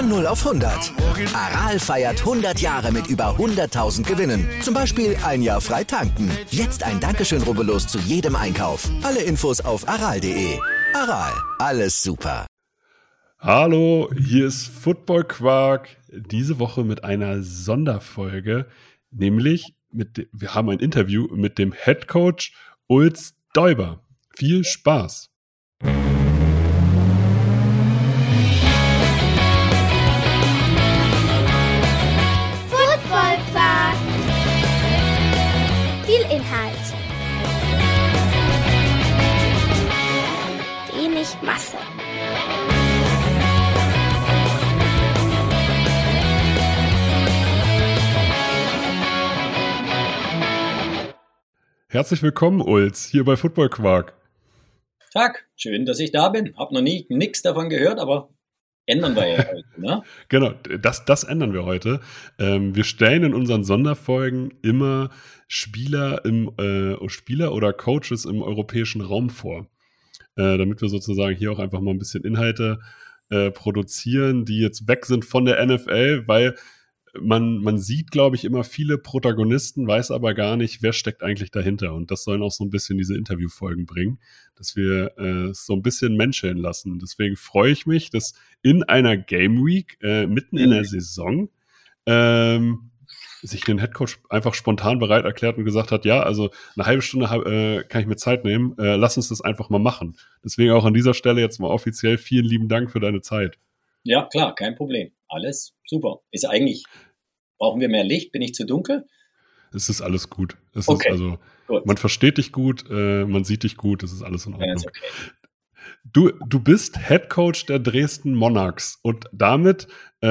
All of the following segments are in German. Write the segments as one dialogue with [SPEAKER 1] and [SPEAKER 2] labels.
[SPEAKER 1] Von 0 auf 100. Aral feiert 100 Jahre mit über 100.000 Gewinnen. Zum Beispiel ein Jahr frei tanken. Jetzt ein Dankeschön, rubbellos zu jedem Einkauf. Alle Infos auf aral.de. Aral, alles super.
[SPEAKER 2] Hallo, hier ist Football Quark. Diese Woche mit einer Sonderfolge, nämlich wir haben ein Interview mit dem Head Coach Ulz Däuber. Viel Spaß!
[SPEAKER 3] Football Quark. Viel Inhalt. Wenig Masse.
[SPEAKER 2] Herzlich willkommen, Ulz, hier bei Football Quark.
[SPEAKER 4] Tag, schön, dass ich da bin. Hab noch nie nichts davon gehört, aber ändern wir ja heute, ne?
[SPEAKER 2] Genau, das ändern wir heute. Wir stellen in unseren Sonderfolgen immer Spieler oder Coaches im europäischen Raum vor, damit wir sozusagen hier auch einfach mal ein bisschen Inhalte produzieren, die jetzt weg sind von der NFL, weil man sieht, glaube ich, immer viele Protagonisten, weiß aber gar nicht, wer steckt eigentlich dahinter. Und das sollen auch so ein bisschen diese Interviewfolgen bringen, dass wir es so ein bisschen menscheln lassen. Deswegen freue ich mich, dass in einer Game Week, mitten in der Saison, sich ein Headcoach einfach spontan bereit erklärt und gesagt hat, ja, also eine halbe Stunde kann ich mir Zeit nehmen, lass uns das einfach mal machen. Deswegen auch an dieser Stelle jetzt mal offiziell vielen lieben Dank für deine Zeit.
[SPEAKER 4] Ja, klar, kein Problem. Alles super. Ist eigentlich, brauchen wir mehr Licht? Bin ich zu dunkel?
[SPEAKER 2] Es ist alles gut.
[SPEAKER 4] Okay,
[SPEAKER 2] gut. Man versteht dich gut, man sieht dich gut, es ist alles in Ordnung.
[SPEAKER 4] Ja, ist okay.
[SPEAKER 2] Du bist Head Coach der Dresden Monarchs und damit,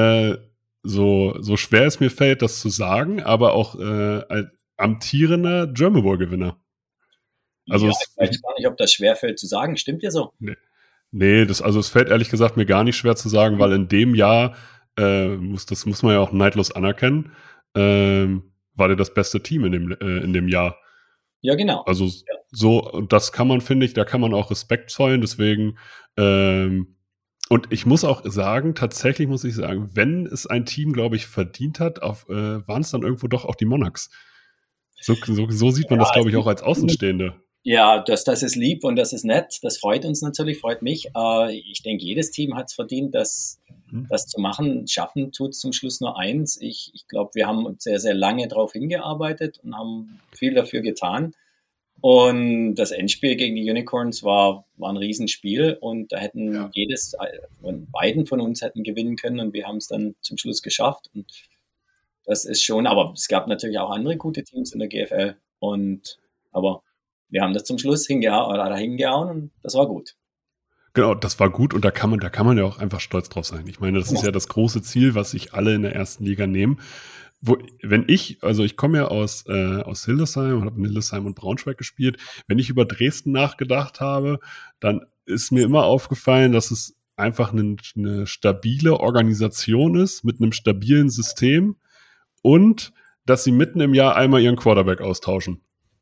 [SPEAKER 2] so schwer es mir fällt, das zu sagen, aber auch ein amtierender German Bowl Gewinner. Also
[SPEAKER 4] ja, ich weiß gar nicht, ob das schwerfällt zu sagen. Stimmt ja so?
[SPEAKER 2] Nee, es fällt ehrlich gesagt mir gar nicht schwer zu sagen, weil in dem Jahr, das muss man ja auch neidlos anerkennen, war der das beste Team in dem Jahr.
[SPEAKER 4] Ja, genau.
[SPEAKER 2] Also so, und das kann man, finde ich, da kann man auch Respekt zollen, deswegen, und ich muss auch sagen, tatsächlich muss ich sagen, wenn es ein Team, glaube ich, verdient hat, waren es dann irgendwo doch auch die Monarchs. So sieht man das, glaube ich, auch als Außenstehende.
[SPEAKER 4] Ja, das ist lieb und das ist nett. Das freut uns natürlich, freut mich. Ich denke, jedes Team hat es verdient, das zu machen. Schaffen tut es zum Schluss nur eins. Ich glaube, wir haben sehr, sehr lange darauf hingearbeitet und haben viel dafür getan. Und das Endspiel gegen die Unicorns war ein Riesenspiel und da hätten beiden von uns hätten gewinnen können und wir haben es dann zum Schluss geschafft. Und das ist schon, aber es gab natürlich auch andere gute Teams in der GFL aber wir haben das zum Schluss hingehauen und das war gut.
[SPEAKER 2] Genau, das war gut und da kann man ja auch einfach stolz drauf sein. Ich meine, das ist ja das große Ziel, was sich alle in der ersten Liga nehmen. Ich komme ja aus Hildesheim und habe in Hildesheim und Braunschweig gespielt. Wenn ich über Dresden nachgedacht habe, dann ist mir immer aufgefallen, dass es einfach eine stabile Organisation ist mit einem stabilen System und dass sie mitten im Jahr einmal ihren Quarterback austauschen.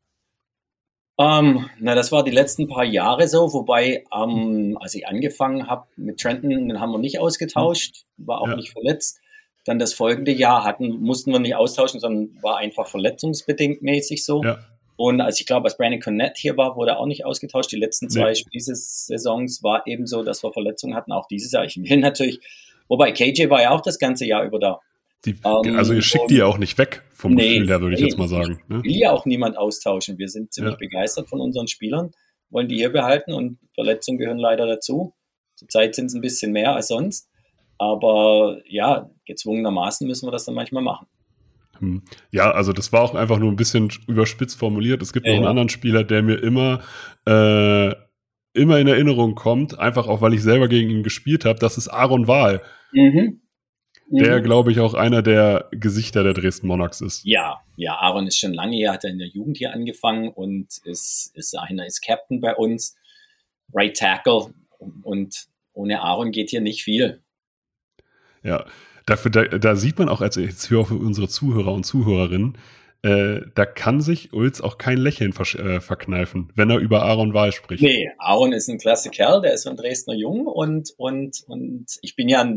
[SPEAKER 4] Das war die letzten paar Jahre so, wobei, als ich angefangen habe mit Trenton, den haben wir nicht ausgetauscht, war auch nicht verletzt. Dann das folgende Jahr mussten wir nicht austauschen, sondern war einfach verletzungsbedingt mäßig so. Ja. Und als Brandon Cornett hier war, wurde er auch nicht ausgetauscht. Die letzten zwei Saisons war eben so, dass wir Verletzungen hatten, auch dieses Jahr. Ich will natürlich, wobei KJ war ja auch das ganze Jahr über da.
[SPEAKER 2] Also ihr schickt die ja auch nicht weg vom Gefühl her, würde ich jetzt mal sagen.
[SPEAKER 4] Ne? Will ja auch niemand austauschen. Wir sind ziemlich begeistert von unseren Spielern, wollen die hier behalten und Verletzungen gehören leider dazu. Zurzeit sind es ein bisschen mehr als sonst. Aber ja, gezwungenermaßen müssen wir das dann manchmal machen.
[SPEAKER 2] Ja, also das war auch einfach nur ein bisschen überspitzt formuliert. Es gibt noch einen anderen Spieler, der mir immer in Erinnerung kommt, einfach auch, weil ich selber gegen ihn gespielt habe. Das ist Aaron Wahl. Der, glaube ich, auch einer der Gesichter der Dresden Monarchs ist.
[SPEAKER 4] Ja, Aaron ist schon lange hier, hat er in der Jugend hier angefangen und ist Captain bei uns, Right Tackle und ohne Aaron geht hier nicht viel.
[SPEAKER 2] Ja, da sieht man auch, als jetzt hier für unsere Zuhörer und Zuhörerinnen, da kann sich Ulz auch kein Lächeln verkneifen, wenn er über Aaron Wahl spricht.
[SPEAKER 4] Nee, Aaron ist ein klasse Kerl, der ist ein Dresdner Jung und ich bin ja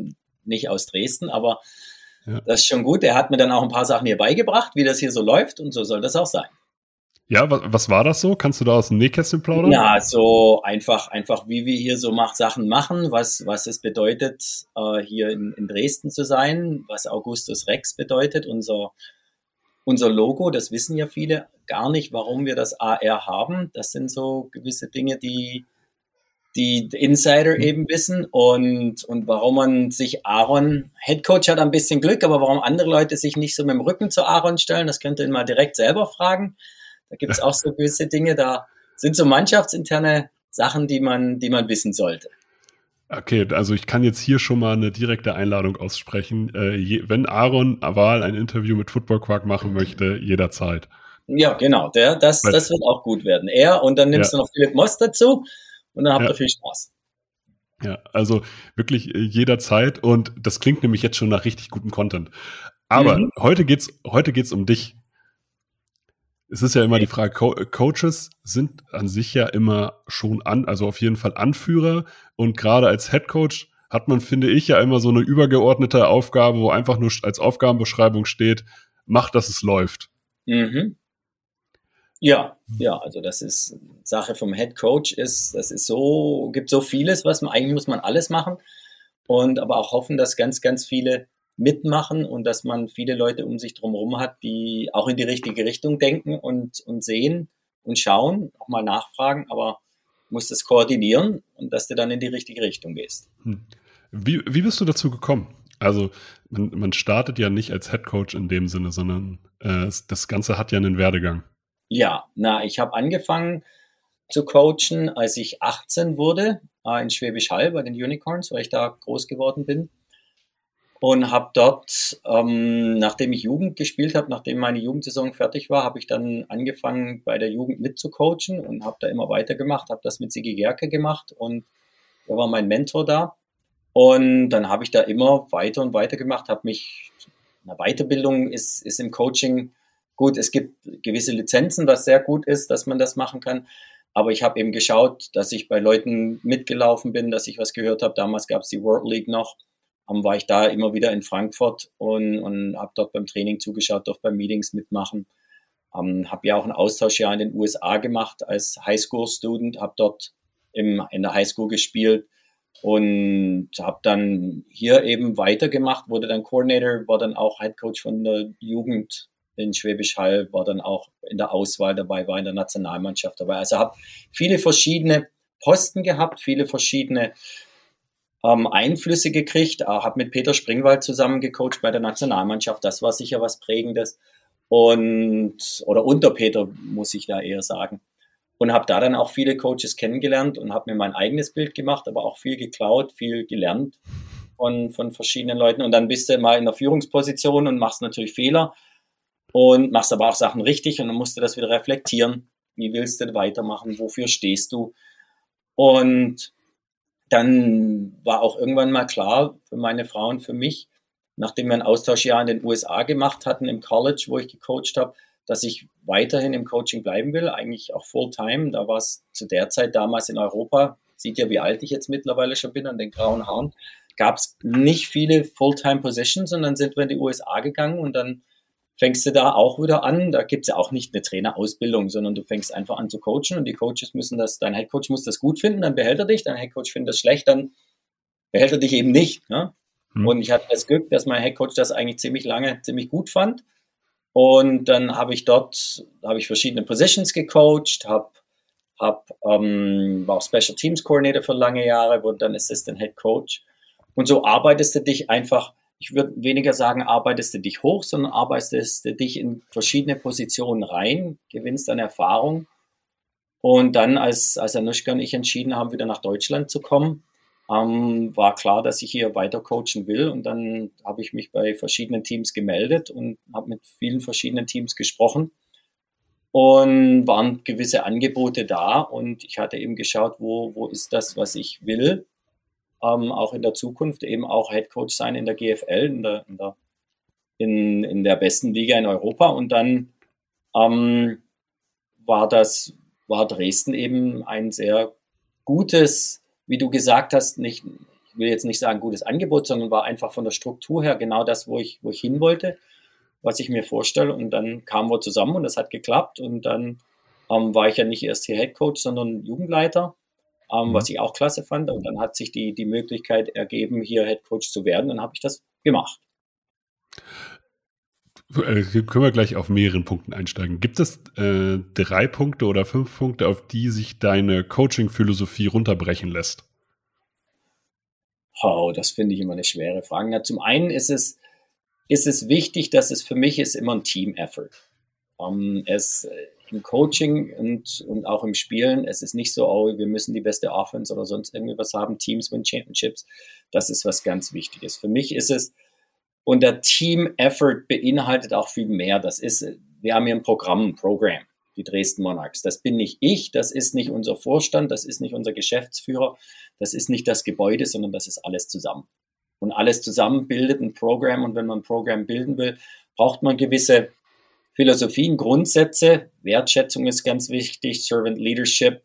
[SPEAKER 4] nicht aus Dresden, aber
[SPEAKER 2] Ja.
[SPEAKER 4] das ist schon gut. Er hat mir dann auch ein paar Sachen hier beigebracht, wie das hier so läuft und so soll das auch sein.
[SPEAKER 2] Ja, was war das so? Kannst du da aus dem Nähkästchen plaudern?
[SPEAKER 4] Ja, so einfach, wie wir hier so Sachen machen, was es bedeutet, hier in Dresden zu sein, was Augustus Rex bedeutet, unser Logo, das wissen ja viele gar nicht, warum wir das AR haben. Das sind so gewisse Dinge, die Insider eben wissen und warum man sich Aaron, Headcoach hat ein bisschen Glück, aber warum andere Leute sich nicht so mit dem Rücken zu Aaron stellen, das könnt ihr ihn mal direkt selber fragen. Da gibt es auch so gewisse Dinge, da sind so mannschaftsinterne Sachen, die man wissen sollte.
[SPEAKER 2] Okay, also ich kann jetzt hier schon mal eine direkte Einladung aussprechen. Wenn Aaron Wahl ein Interview mit Football Quark machen möchte, jederzeit.
[SPEAKER 4] Ja, genau, das wird auch gut werden. Und dann nimmst du noch Philipp Moss dazu und dann habt ihr viel Spaß.
[SPEAKER 2] Ja, also wirklich jederzeit und das klingt nämlich jetzt schon nach richtig gutem Content. Aber heute geht's um dich. Es ist ja immer die Frage, Coaches sind an sich ja immer schon also auf jeden Fall Anführer und gerade als Headcoach hat man, finde ich, ja immer so eine übergeordnete Aufgabe, wo einfach nur als Aufgabenbeschreibung steht, mach, dass es läuft.
[SPEAKER 4] Ja, also das ist Sache vom Headcoach gibt so vieles, eigentlich muss man alles machen und aber auch hoffen, dass ganz, ganz viele mitmachen und dass man viele Leute um sich drumherum hat, die auch in die richtige Richtung denken und sehen und schauen, auch mal nachfragen, aber musst es koordinieren und dass du dann in die richtige Richtung gehst.
[SPEAKER 2] Wie bist du dazu gekommen? Also man startet ja nicht als Headcoach in dem Sinne, sondern das Ganze hat ja einen Werdegang.
[SPEAKER 4] Ja, ich habe angefangen zu coachen, als ich 18 wurde, in Schwäbisch Hall bei den Unicorns, weil ich da groß geworden bin. Und habe dort, nachdem ich Jugend gespielt habe, nachdem meine Jugendsaison fertig war, habe ich dann angefangen, bei der Jugend mitzucoachen und habe da immer weitergemacht, habe das mit Sigi Gerke gemacht und er war mein Mentor da. Und dann habe ich da immer weiter und weiter gemacht, eine Weiterbildung ist im Coaching gut, es gibt gewisse Lizenzen, was sehr gut ist, dass man das machen kann. Aber ich habe eben geschaut, dass ich bei Leuten mitgelaufen bin, dass ich was gehört habe. Damals gab es die World League noch. War ich da immer wieder in Frankfurt und habe dort beim Training zugeschaut, durfte bei Meetings mitmachen. Habe ja auch ein Austauschjahr in den USA gemacht als Highschool-Student, habe dort in der Highschool gespielt und habe dann hier eben weitergemacht, wurde dann Coordinator, war dann auch Headcoach von der Jugend in Schwäbisch Hall, war dann auch in der Auswahl dabei, war in der Nationalmannschaft dabei. Also habe viele verschiedene Posten gehabt, viele verschiedene Einflüsse gekriegt, habe mit Peter Springwald zusammen gecoacht bei der Nationalmannschaft. Das war sicher was Prägendes. Oder unter Peter, muss ich da eher sagen. Und habe da dann auch viele Coaches kennengelernt und habe mir mein eigenes Bild gemacht, aber auch viel geklaut, viel gelernt von verschiedenen Leuten. Und dann bist du mal in der Führungsposition und machst natürlich Fehler und machst aber auch Sachen richtig und dann musst du das wieder reflektieren. Wie willst du weitermachen? Wofür stehst du? Und dann war auch irgendwann mal klar für meine Frau und für mich, nachdem wir ein Austauschjahr in den USA gemacht hatten im College, wo ich gecoacht habe, dass ich weiterhin im Coaching bleiben will, eigentlich auch Fulltime. Da war es zu der Zeit damals in Europa, sieht ja, wie alt ich jetzt mittlerweile schon bin, an den grauen Haaren, gab es nicht viele Fulltime-Positions und dann sind wir in die USA gegangen und dann fängst du da auch wieder an. Da gibt es ja auch nicht eine Trainerausbildung, sondern du fängst einfach an zu coachen und die Coaches dein Headcoach muss das gut finden, dann behält er dich, dein Headcoach findet das schlecht, dann behält er dich eben nicht. Ne? Und ich hatte das Glück, dass mein Headcoach das eigentlich ziemlich lange, ziemlich gut fand. Und dann habe ich verschiedene Positions gecoacht, war auch Special Teams Coordinator für lange Jahre, wurde dann Assistant Head Coach. Und so arbeitest du dich einfach, ich würde weniger sagen, arbeitest du dich hoch, sondern arbeitest du dich in verschiedene Positionen rein, gewinnst an Erfahrung. Und dann, als Anushka und ich entschieden haben, wieder nach Deutschland zu kommen, war klar, dass ich hier weiter coachen will. Und dann habe ich mich bei verschiedenen Teams gemeldet und habe mit vielen verschiedenen Teams gesprochen. Und waren gewisse Angebote da. Und ich hatte eben geschaut, wo ist das, was ich will. Auch in der Zukunft eben auch Headcoach sein in der GFL, in der besten Liga in Europa. Und dann war Dresden eben ein sehr gutes, wie du gesagt hast, nicht will jetzt nicht sagen gutes Angebot, sondern war einfach von der Struktur her genau das, wo ich hin wollte, was ich mir vorstelle. Und dann kamen wir zusammen und das hat geklappt. Und dann war ich ja nicht erst hier Head Coach, sondern Jugendleiter, was ich auch klasse fand. Und dann hat sich die Möglichkeit ergeben, hier Head Coach zu werden. Dann habe ich das gemacht.
[SPEAKER 2] Können wir gleich auf mehreren Punkten einsteigen. Gibt es 3 Punkte oder 5 Punkte, auf die sich deine Coaching-Philosophie runterbrechen lässt?
[SPEAKER 4] Oh, das finde ich immer eine schwere Frage. Ja, zum einen ist es wichtig, dass es für mich ist immer ein Team-Effort. Im Coaching und auch im Spielen, es ist nicht so, oh, wir müssen die beste Offense oder sonst irgendwie was haben, Teams win Championships. Das ist was ganz Wichtiges. Für mich ist es, und der Team-Effort beinhaltet auch viel mehr. Wir haben hier ein Program, die Dresden Monarchs. Das bin nicht ich, das ist nicht unser Vorstand, das ist nicht unser Geschäftsführer, das ist nicht das Gebäude, sondern das ist alles zusammen. Und alles zusammen bildet ein Programm. Und wenn man ein Programm bilden will, braucht man gewisse Philosophien, Grundsätze. Wertschätzung ist ganz wichtig, Servant Leadership.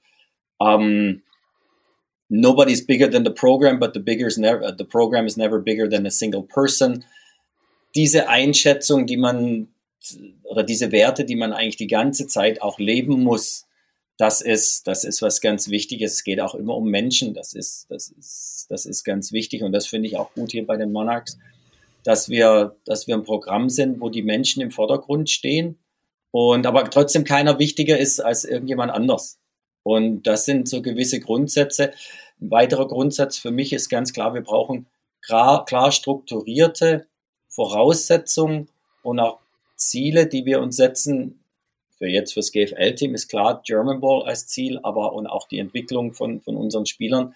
[SPEAKER 4] Nobody's bigger than the program, but the program is never bigger than a single person. Diese Einschätzung, oder diese Werte, die man eigentlich die ganze Zeit auch leben muss, das ist was ganz Wichtiges. Es geht auch immer um Menschen. Das ist ganz wichtig. Und das finde ich auch gut hier bei den Monarchs, dass wir ein Programm sind, wo die Menschen im Vordergrund stehen und aber trotzdem keiner wichtiger ist als irgendjemand anders. Und das sind so gewisse Grundsätze. Ein weiterer Grundsatz für mich ist ganz klar, wir brauchen klar strukturierte Voraussetzungen und auch Ziele, die wir uns setzen. Fürs GFL-Team ist klar German Ball als Ziel, aber und auch die Entwicklung von unseren Spielern.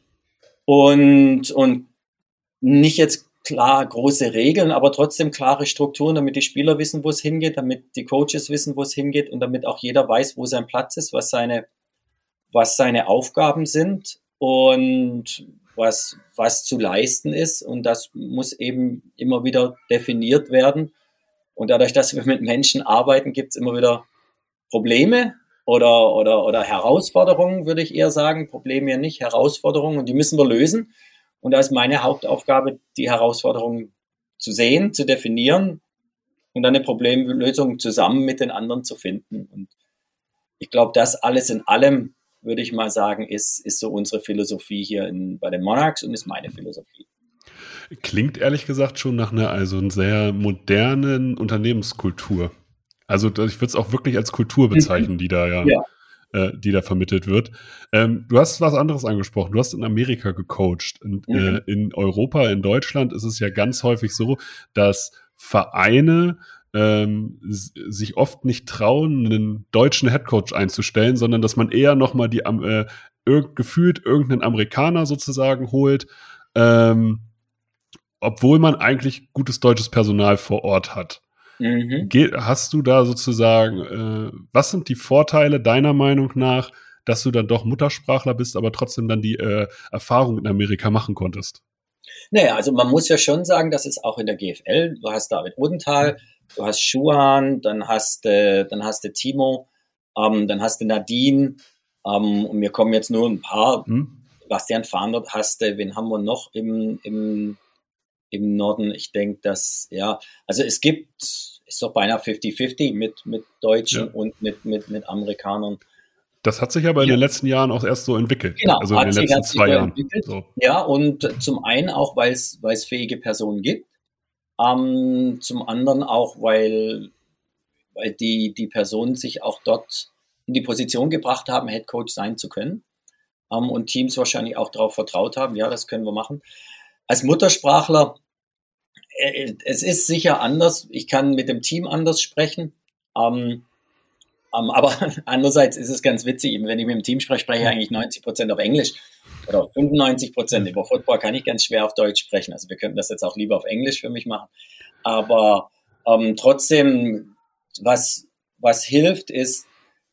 [SPEAKER 4] Und nicht jetzt klar große Regeln, aber trotzdem klare Strukturen, damit die Spieler wissen, wo es hingeht, damit die Coaches wissen, wo es hingeht und damit auch jeder weiß, wo sein Platz ist, was seine Aufgaben sind und was zu leisten ist. Und das muss eben immer wieder definiert werden. Und dadurch, dass wir mit Menschen arbeiten, gibt es immer wieder Probleme oder Herausforderungen, würde ich eher sagen. Probleme ja nicht, Herausforderungen. Und die müssen wir lösen. Und da ist meine Hauptaufgabe, die Herausforderungen zu sehen, zu definieren und dann eine Problemlösung zusammen mit den anderen zu finden. Und ich glaube, das alles in allem, würde ich mal sagen, ist so unsere Philosophie hier bei den Monarchs und ist meine Philosophie.
[SPEAKER 2] Klingt ehrlich gesagt schon nach einer sehr modernen Unternehmenskultur. Also ich würde es auch wirklich als Kultur bezeichnen, die da die da vermittelt wird. Du hast was anderes angesprochen. Du hast in Amerika gecoacht. Und, in Europa, in Deutschland ist es ja ganz häufig so, dass Vereine sich oft nicht trauen, einen deutschen Headcoach einzustellen, sondern dass man eher nochmal gefühlt irgendeinen Amerikaner sozusagen holt, obwohl man eigentlich gutes deutsches Personal vor Ort hat. Hast du da sozusagen, was sind die Vorteile deiner Meinung nach, dass du dann doch Muttersprachler bist, aber trotzdem dann die Erfahrung in Amerika machen konntest?
[SPEAKER 4] Naja, also man muss ja schon sagen, dass es auch in der GFL, du hast David Odenthal, du hast Schuhan, dann hast du Timo, dann hast du Nadine, und mir kommen jetzt nur ein paar, Bastian Fahnert hast du, wen haben wir noch im Norden? Ich denke, also es ist doch beinahe 50-50 mit Deutschen und mit Amerikanern.
[SPEAKER 2] Das hat sich aber in den letzten Jahren auch erst so entwickelt.
[SPEAKER 4] Genau,
[SPEAKER 2] also in den letzten 2 Jahren.
[SPEAKER 4] So. Ja, und zum einen auch, weil es fähige Personen gibt. Zum anderen auch, weil die Personen sich auch dort in die Position gebracht haben, Head Coach sein zu können. Und Teams wahrscheinlich auch darauf vertraut haben, ja, das können wir machen. Als Muttersprachler, es ist sicher anders. Ich kann mit dem Team anders sprechen. Aber andererseits ist es ganz witzig, wenn ich mit dem Team spreche ich eigentlich 90% auf Englisch oder 95%. Über Football kann ich ganz schwer auf Deutsch sprechen. Also wir könnten das jetzt auch lieber auf Englisch für mich machen. Aber trotzdem, was hilft, ist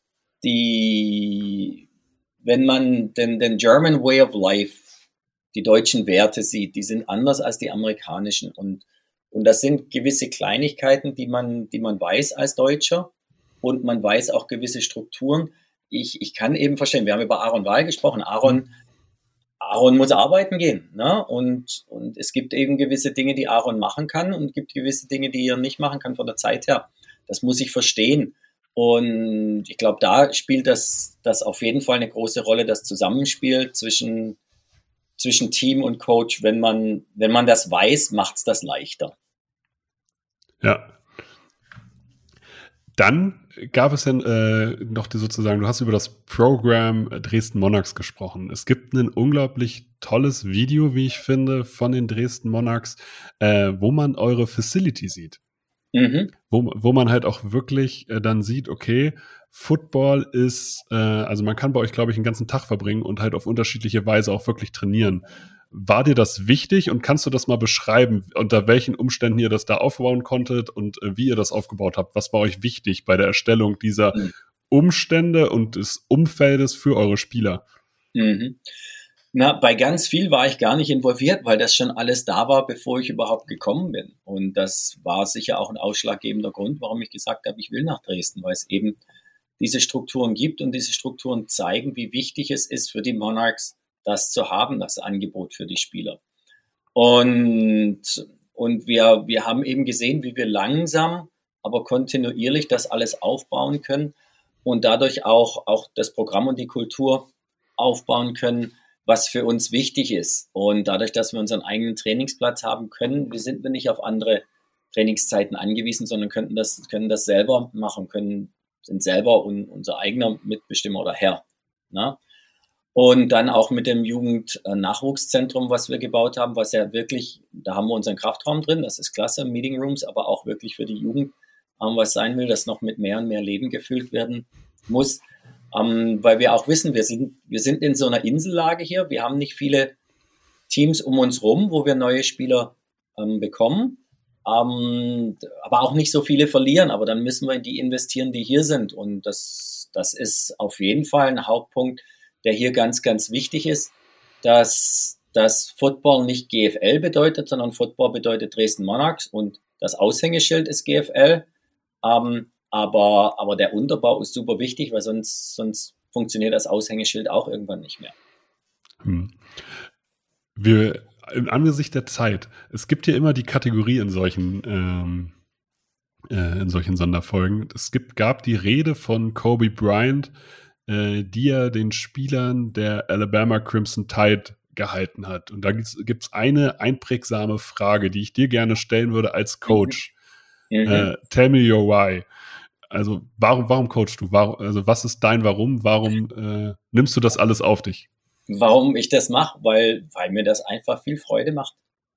[SPEAKER 4] wenn man den German Way of Life, die deutschen Werte sieht, die sind anders als die amerikanischen. Und das sind gewisse Kleinigkeiten, die man weiß als Deutscher. Und man weiß auch gewisse Strukturen. Ich kann eben verstehen, wir haben über Aaron Wahl gesprochen. Aaron Aaron muss arbeiten gehen, ne? Und es gibt eben gewisse Dinge, die Aaron machen kann und gibt gewisse Dinge, die er nicht machen kann von der Zeit her. Das muss ich verstehen. Und ich glaube, da spielt das auf jeden Fall eine große Rolle, das Zusammenspiel zwischen Team und Coach. Wenn man das weiß, macht es das leichter.
[SPEAKER 2] Ja. Dann gab es ja noch sozusagen, du hast über das Programm Dresden Monarchs gesprochen. Es gibt ein unglaublich tolles Video, wie ich finde, von den Dresden Monarchs, wo man eure Facility sieht. Mhm. Wo man halt auch wirklich dann sieht, okay, Football ist, also man kann bei euch, glaube ich, einen ganzen Tag verbringen und halt auf unterschiedliche Weise auch wirklich trainieren. War dir das wichtig und kannst du das mal beschreiben, unter welchen Umständen ihr das da aufbauen konntet und wie ihr das aufgebaut habt? Was war euch wichtig bei der Erstellung dieser Umstände und des Umfeldes für eure Spieler?
[SPEAKER 4] Mhm. Na, bei ganz viel war ich gar nicht involviert, weil das schon alles da war, bevor ich überhaupt gekommen bin. Und das war sicher auch ein ausschlaggebender Grund, warum ich gesagt habe, ich will nach Dresden, weil es eben diese Strukturen gibt und diese Strukturen zeigen, wie wichtig es ist für die Monarchs, das zu haben, das Angebot für die Spieler. Und wir haben eben gesehen, wie wir langsam, aber kontinuierlich das alles aufbauen können und dadurch auch das Programm und die Kultur aufbauen können, was für uns wichtig ist. Und dadurch, dass wir unseren eigenen Trainingsplatz haben können, sind wir nicht auf andere Trainingszeiten angewiesen, sondern können das selber machen, sind selber unser eigener Mitbestimmer oder Herr. Na? Und dann auch mit dem Jugendnachwuchszentrum, was wir gebaut haben, was ja wirklich, da haben wir unseren Kraftraum drin, das ist klasse, Meeting Rooms, aber auch wirklich für die Jugend, was sein will, das noch mit mehr und mehr Leben gefüllt werden muss. Weil wir auch wissen, wir sind in so einer Insellage hier, wir haben nicht viele Teams um uns rum, wo wir neue Spieler bekommen, aber auch nicht so viele verlieren, aber dann müssen wir in die investieren, die hier sind und das ist auf jeden Fall ein Hauptpunkt, der hier ganz, ganz wichtig ist, dass Football nicht GFL bedeutet, sondern Football bedeutet Dresden Monarchs und das Aushängeschild ist GFL. Aber der Unterbau ist super wichtig, weil sonst funktioniert das Aushängeschild auch irgendwann nicht mehr.
[SPEAKER 2] Wir im Angesicht der Zeit, es gibt ja immer die Kategorie in solchen Sonderfolgen. Gab die Rede von Kobe Bryant, die er den Spielern der Alabama Crimson Tide gehalten hat. Und da gibt's eine einprägsame Frage, die ich dir gerne stellen würde als Coach. Tell me your why. Also warum coachst du? Was ist dein Warum? Warum nimmst du das alles auf dich?
[SPEAKER 4] Warum ich das mache? Weil mir das einfach viel Freude macht.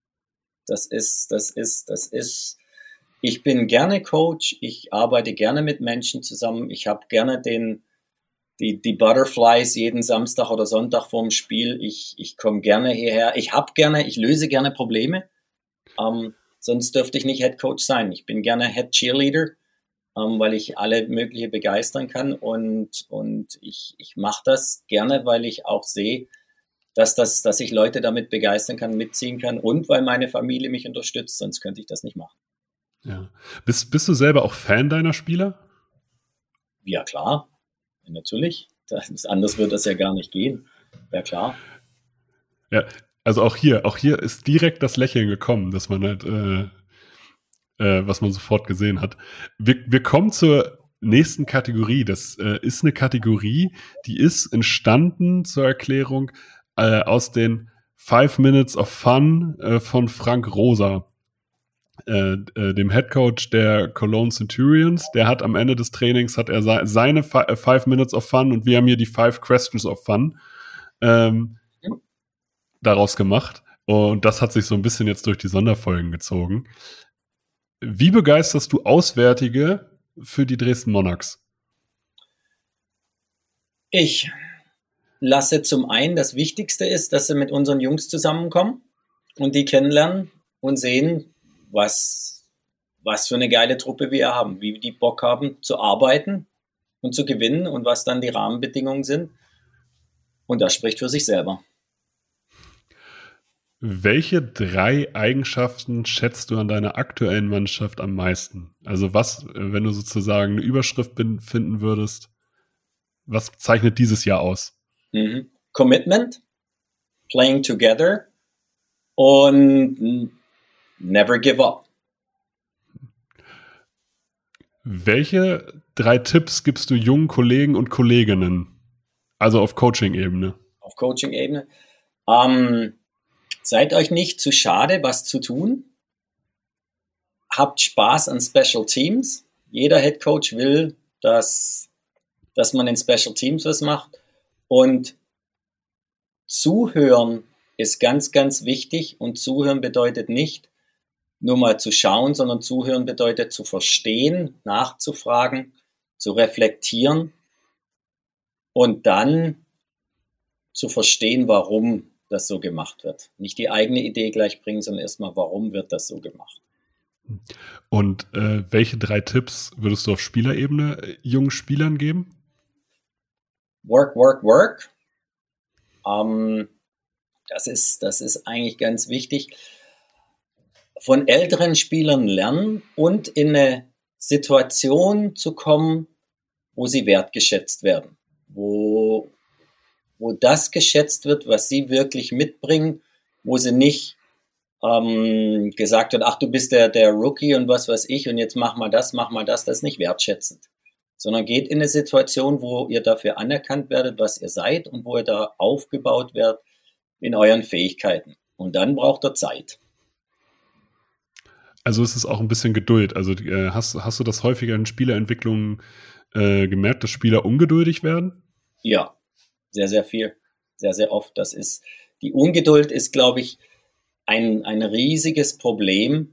[SPEAKER 4] Ich bin gerne Coach, ich arbeite gerne mit Menschen zusammen, ich habe gerne die Butterflies jeden Samstag oder Sonntag vorm Spiel. Ich komme gerne hierher. Ich löse gerne Probleme. Sonst dürfte ich nicht Head Coach sein. Ich bin gerne Head Cheerleader, weil ich alle mögliche begeistern kann. Und ich mache das gerne, weil ich auch sehe, dass ich Leute damit begeistern kann, mitziehen kann und weil meine Familie mich unterstützt. Sonst könnte ich das nicht machen.
[SPEAKER 2] Ja. Bist du selber auch Fan deiner Spieler?
[SPEAKER 4] Ja, klar. Natürlich. Anders wird das ja gar nicht gehen. Ja, klar.
[SPEAKER 2] Ja, also auch hier ist direkt das Lächeln gekommen, dass man halt, was man sofort gesehen hat. Wir kommen zur nächsten Kategorie. Das ist eine Kategorie, die ist entstanden zur Erklärung aus den 5 Minutes of Fun von Frank Rosa, dem Headcoach der Cologne Centurions. Der hat am Ende des Trainings seine 5 Minutes of Fun und wir haben hier die 5 Questions of Fun daraus gemacht. Und das hat sich so ein bisschen jetzt durch die Sonderfolgen gezogen. Wie begeisterst du Auswärtige für die Dresden Monarchs?
[SPEAKER 4] Ich lasse zum einen, das Wichtigste ist, dass sie mit unseren Jungs zusammenkommen und die kennenlernen und sehen, was für eine geile Truppe wir haben, wie die Bock haben zu arbeiten und zu gewinnen und was dann die Rahmenbedingungen sind. Und das spricht für sich selber.
[SPEAKER 2] Welche 3 Eigenschaften schätzt du an deiner aktuellen Mannschaft am meisten? Also was, wenn du sozusagen eine Überschrift finden würdest, was zeichnet dieses Jahr aus?
[SPEAKER 4] Commitment, playing together und never give up.
[SPEAKER 2] Welche 3 Tipps gibst du jungen Kollegen und Kolleginnen? Also auf Coaching-Ebene.
[SPEAKER 4] Auf Coaching-Ebene. Seid euch nicht zu schade, was zu tun. Habt Spaß an Special Teams. Jeder Head Coach will, dass man in Special Teams was macht. Und Zuhören ist ganz, ganz wichtig. Und Zuhören bedeutet nicht nur mal zu schauen, sondern Zuhören bedeutet zu verstehen, nachzufragen, zu reflektieren und dann zu verstehen, warum das so gemacht wird. Nicht die eigene Idee gleich bringen, sondern erstmal, warum wird das so gemacht.
[SPEAKER 2] Und welche 3 Tipps würdest du auf Spielerebene jungen Spielern geben?
[SPEAKER 4] Work, work, work. Das ist eigentlich ganz wichtig. Von älteren Spielern lernen und in eine Situation zu kommen, wo sie wertgeschätzt werden, wo das geschätzt wird, was sie wirklich mitbringen, wo sie nicht gesagt wird, ach, du bist der Rookie und was weiß ich und jetzt mach mal das, das ist nicht wertschätzend. Sondern geht in eine Situation, wo ihr dafür anerkannt werdet, was ihr seid und wo ihr da aufgebaut werdet in euren Fähigkeiten. Und dann braucht ihr Zeit.
[SPEAKER 2] Also ist es auch ein bisschen Geduld. Also hast du das häufiger in Spielerentwicklungen gemerkt, dass Spieler ungeduldig werden?
[SPEAKER 4] Ja, sehr, sehr viel. Sehr, sehr oft. Die Ungeduld ist, glaube ich, ein riesiges Problem.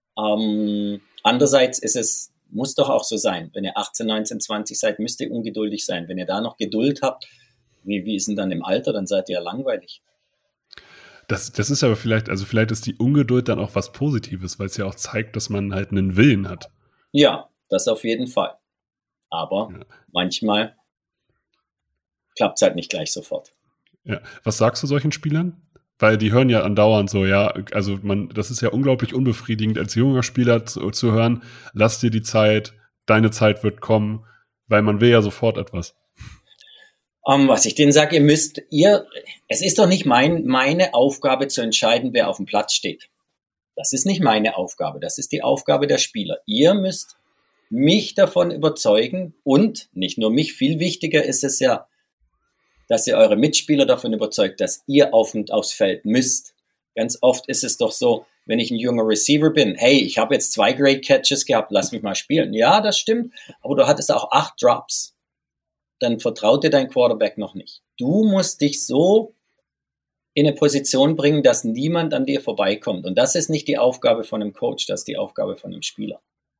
[SPEAKER 4] Andererseits muss doch auch so sein. Wenn ihr 18, 19, 20 seid, müsst ihr ungeduldig sein. Wenn ihr da noch Geduld habt, wie ist denn dann im Alter? Dann seid ihr ja langweilig.
[SPEAKER 2] Das ist aber vielleicht ist die Ungeduld dann auch was Positives, weil es ja auch zeigt, dass man halt einen Willen hat.
[SPEAKER 4] Ja, das auf jeden Fall. Aber manchmal klappt es halt nicht gleich sofort.
[SPEAKER 2] Ja. Was sagst du solchen Spielern? Weil die hören ja andauernd so, also das ist ja unglaublich unbefriedigend, als junger Spieler zu hören, lass dir die Zeit, deine Zeit wird kommen, weil man will ja sofort etwas.
[SPEAKER 4] Was ich denen sage, es ist doch nicht meine Aufgabe zu entscheiden, wer auf dem Platz steht. Das ist nicht meine Aufgabe, das ist die Aufgabe der Spieler. Ihr müsst mich davon überzeugen und nicht nur mich, viel wichtiger ist es ja, dass ihr eure Mitspieler davon überzeugt, dass ihr aufs Feld müsst. Ganz oft ist es doch so, wenn ich ein junger Receiver bin, hey, ich habe jetzt 2 Great Catches gehabt, lass mich mal spielen. Ja, das stimmt, aber du hattest auch 8 Drops. Dann vertraut dir dein Quarterback noch nicht. Du musst dich so in eine Position bringen, dass niemand an dir vorbeikommt. Und das ist nicht die Aufgabe von einem Coach, das ist die Aufgabe von einem Spieler.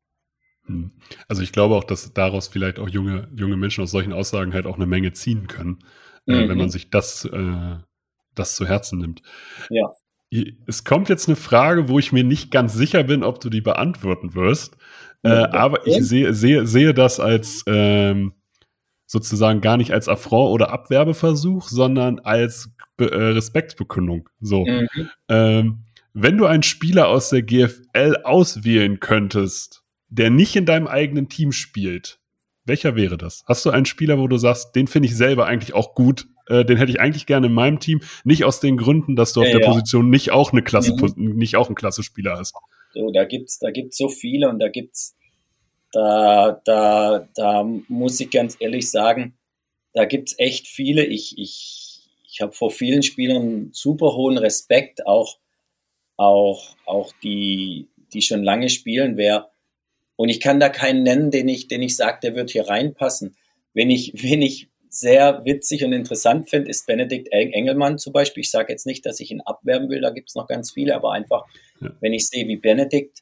[SPEAKER 2] Also ich glaube auch, dass daraus vielleicht auch junge Menschen aus solchen Aussagen halt auch eine Menge ziehen können, wenn man sich das zu Herzen nimmt.
[SPEAKER 4] Ja.
[SPEAKER 2] Es kommt jetzt eine Frage, wo ich mir nicht ganz sicher bin, ob du die beantworten wirst. Aber ich sehe das als sozusagen gar nicht als Affront oder Abwerbeversuch, sondern als Respektsbekundung. So. Wenn du einen Spieler aus der GFL auswählen könntest, der nicht in deinem eigenen Team spielt, welcher wäre das? Hast du einen Spieler, wo du sagst, den finde ich selber eigentlich auch gut, den hätte ich eigentlich gerne in meinem Team, nicht aus den Gründen, dass du auf der Position nicht auch einen Klasse-Spieler hast?
[SPEAKER 4] So, da gibt's so viele und da muss ich ganz ehrlich sagen, da gibt's echt viele. Ich habe vor vielen Spielern super hohen Respekt, auch die schon lange spielen. Und ich kann da keinen nennen, den ich sage, der wird hier reinpassen. Wen ich sehr witzig und interessant finde, ist Benedikt Engelmann zum Beispiel. Ich sage jetzt nicht, dass ich ihn abwerben will, da gibt's noch ganz viele, aber einfach, wenn ich sehe, wie Benedikt,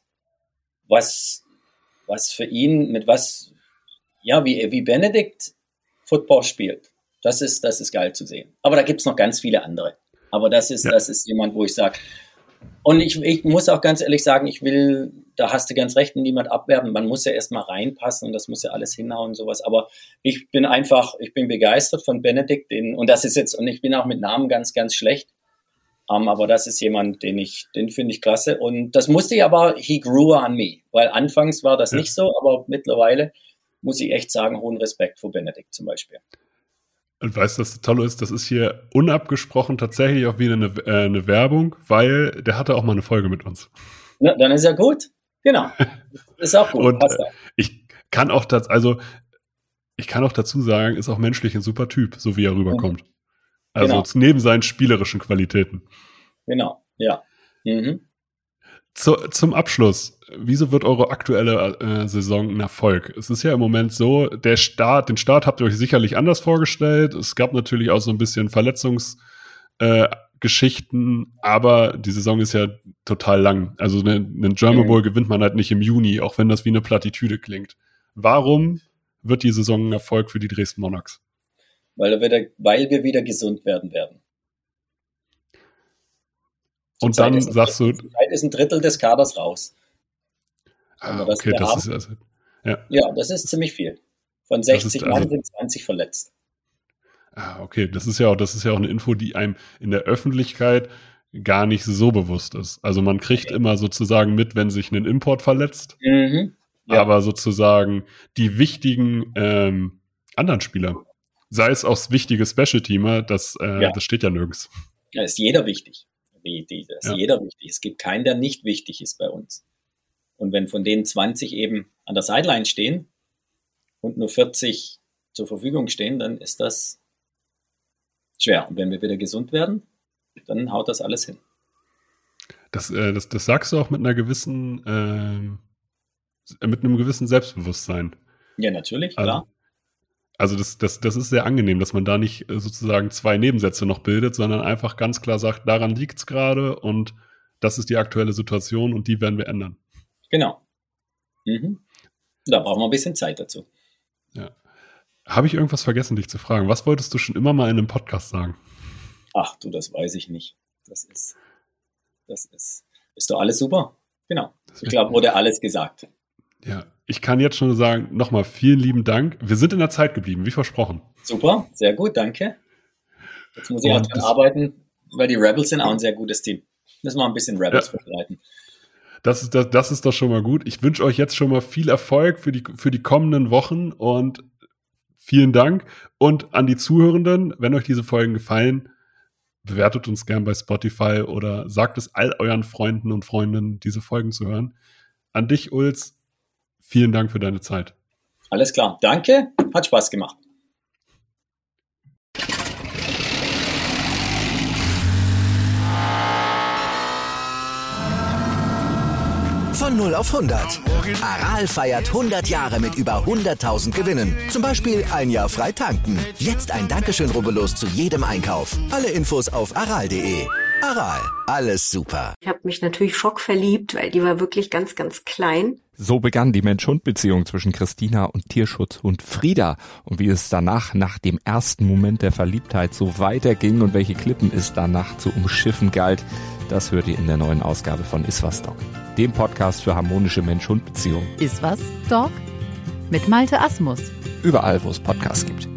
[SPEAKER 4] was für ihn, wie Benedikt Football spielt, das ist geil zu sehen. Aber da gibt's noch ganz viele andere. Aber das ist jemand, wo ich sage, und ich muss auch ganz ehrlich sagen, da hast du ganz recht, niemand abwerben, man muss ja erstmal reinpassen und das muss ja alles hinhauen und sowas, aber ich bin begeistert von Benedikt, und ich bin auch mit Namen ganz, ganz schlecht, aber das ist jemand, den finde ich klasse, und das musste ich aber, he grew on me, weil anfangs war das nicht so, aber mittlerweile muss ich echt sagen, hohen Respekt vor Benedikt zum Beispiel.
[SPEAKER 2] Und weißt du, das Tolle ist, das ist hier unabgesprochen tatsächlich auch wieder eine Werbung, weil der hatte auch mal eine Folge mit uns.
[SPEAKER 4] Na, dann ist ja gut. Genau. Ist auch gut.
[SPEAKER 2] Und
[SPEAKER 4] Passt auch.
[SPEAKER 2] ich kann auch dazu sagen, ist auch menschlich ein super Typ, so wie er rüberkommt. Also neben seinen spielerischen Qualitäten.
[SPEAKER 4] Genau, ja.
[SPEAKER 2] Zum Abschluss, wieso wird eure aktuelle Saison ein Erfolg? Es ist ja im Moment so, den Start habt ihr euch sicherlich anders vorgestellt. Es gab natürlich auch so ein bisschen Verletzungsgeschichten, aber die Saison ist ja total lang. Also einen German Bowl gewinnt man halt nicht im Juni, auch wenn das wie eine Plattitüde klingt. Warum wird die Saison ein Erfolg für die Dresden Monarchs?
[SPEAKER 4] Weil wir wieder gesund werden.
[SPEAKER 2] Und dann sagst du...
[SPEAKER 4] Zurzeit ist ein Drittel des Kaders raus.
[SPEAKER 2] Okay, das ist also...
[SPEAKER 4] Ja, das ist ziemlich viel. Von 60 Mann sind 20 verletzt.
[SPEAKER 2] Okay, das ist ja auch eine Info, die einem in der Öffentlichkeit gar nicht so bewusst ist. Also man kriegt immer sozusagen mit, wenn sich ein Import verletzt, aber sozusagen die wichtigen anderen Spieler, sei es auch wichtige Special-Teamer, das steht ja nirgends.
[SPEAKER 4] Ja, ist jeder wichtig. Jeder wichtig. Es gibt keinen, der nicht wichtig ist bei uns. Und wenn von denen 20 eben an der Sideline stehen und nur 40 zur Verfügung stehen, dann ist das schwer. Und wenn wir wieder gesund werden, dann haut das alles hin.
[SPEAKER 2] Das sagst du auch mit einem gewissen Selbstbewusstsein.
[SPEAKER 4] Ja, natürlich, klar.
[SPEAKER 2] Also das ist sehr angenehm, dass man da nicht sozusagen zwei Nebensätze noch bildet, sondern einfach ganz klar sagt, daran liegt es gerade und das ist die aktuelle Situation und die werden wir ändern.
[SPEAKER 4] Genau. Da brauchen wir ein bisschen Zeit dazu.
[SPEAKER 2] Ja. Habe ich irgendwas vergessen, dich zu fragen? Was wolltest du schon immer mal in einem Podcast sagen?
[SPEAKER 4] Ach du, das weiß ich nicht. Ist doch alles super. Genau. Ich glaube, wurde alles gesagt.
[SPEAKER 2] Ja, ich kann jetzt schon sagen, nochmal vielen lieben Dank. Wir sind in der Zeit geblieben, wie versprochen.
[SPEAKER 4] Super, sehr gut, danke. Jetzt muss ich auch dran arbeiten, weil die Rebels sind auch ein sehr gutes Team. Müssen wir ein bisschen Rebels vorbereiten.
[SPEAKER 2] Das ist doch schon mal gut. Ich wünsche euch jetzt schon mal viel Erfolg für die kommenden Wochen und vielen Dank. Und an die Zuhörenden, wenn euch diese Folgen gefallen, bewertet uns gern bei Spotify oder sagt es all euren Freunden und Freundinnen, diese Folgen zu hören. An dich, Ulz, vielen Dank für deine Zeit.
[SPEAKER 4] Alles klar, danke, hat Spaß gemacht.
[SPEAKER 1] Von 0 auf 100. Aral feiert 100 Jahre mit über 100.000 Gewinnen. Zum Beispiel ein Jahr frei tanken. Jetzt ein Dankeschön, rubbellos zu jedem Einkauf. Alle Infos auf aral.de. Aral, alles super.
[SPEAKER 3] Ich habe mich natürlich schockverliebt, weil die war wirklich ganz, ganz klein.
[SPEAKER 5] So begann die Mensch-Hund-Beziehung zwischen Christina und Tierschutzhund Frieda. Und wie es danach, nach dem ersten Moment der Verliebtheit, so weiterging und welche Klippen es danach zu umschiffen galt, das hört ihr in der neuen Ausgabe von Iswas Dog, dem Podcast für harmonische Mensch-Hund-Beziehungen.
[SPEAKER 6] Iswas Dog? Mit Malte Asmus.
[SPEAKER 5] Überall, wo es Podcasts gibt.